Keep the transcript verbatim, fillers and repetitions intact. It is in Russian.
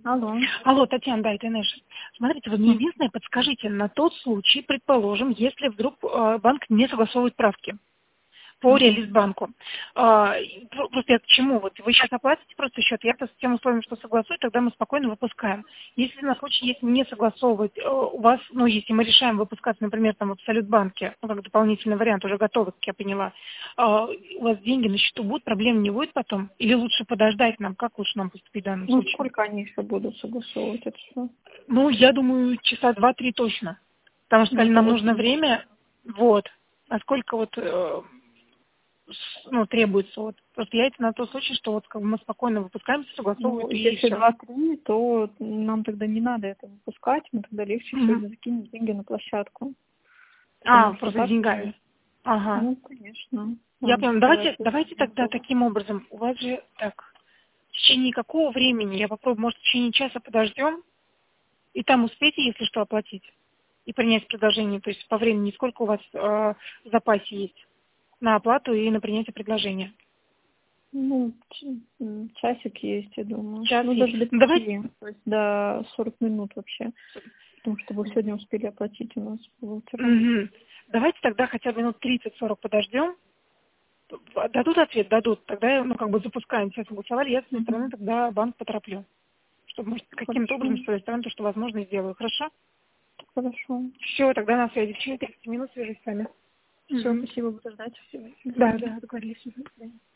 Алло. Алло, Татьяна, да, это Нэш. Смотрите, вы мне единственное подскажите, на тот случай, предположим, если вдруг э, банк не согласовывает правки по Реализбанку. А, просто я к чему? Вот вы сейчас оплатите просто счет, я с тем условием, что согласую, тогда мы спокойно выпускаем. Если на случай, если не согласовывать, э, у вас, ну, если мы решаем выпускаться, например, там в Абсолют-банке, ну, как дополнительный вариант, уже готовый, как я поняла, а, у вас деньги на счету будут, проблем не будет потом? Или лучше подождать нам? Как лучше нам поступить в данном Ну, случае? сколько они еще будут согласовывать это все? Ну, я думаю, часа два-три точно. Потому что Ну, сказали, это нам нужно очень... время, вот, а сколько вот, э, с- ну, требуется, вот. Просто я это на тот случай, что вот как бы мы спокойно выпускаемся, Ну, согласовывают и если все. два-три, то нам тогда не надо это выпускать, мы тогда легче сегодня закинем деньги на площадку. А, Потому что просто с так, деньгами. Ага. ну, конечно, Я надо поняла. стараться. Давайте, давайте тогда таким образом. У вас же так, в течение какого времени, я попробую, может, в течение часа подождем, и там успейте, если что, оплатить и принять предложение. То есть по времени сколько у вас э, в запасе есть на оплату и на принятие предложения? Ну, ч- м, часик есть, я думаю. Час Ну, есть. даже до Ну, давайте. пяти, то есть до сорок минут вообще. Потому что вы сегодня успели оплатить у нас по вчера. Мгм. Давайте тогда хотя бы минут тридцать-сорок подождем. Дадут ответ, дадут. Тогда, ну, как бы запускаем. Все согласовали, я с своей стороны тогда банк потороплю. Чтобы, может, каким-то образом Хорошо, с своей стороны то, что возможно, сделаю. Хорошо? хорошо. Все, тогда на связи. В течение тридцати минут свяжусь с вами. Все, Угу. спасибо, буду ждать. До Да, свидания. да, договорились. Мгм. До свидания.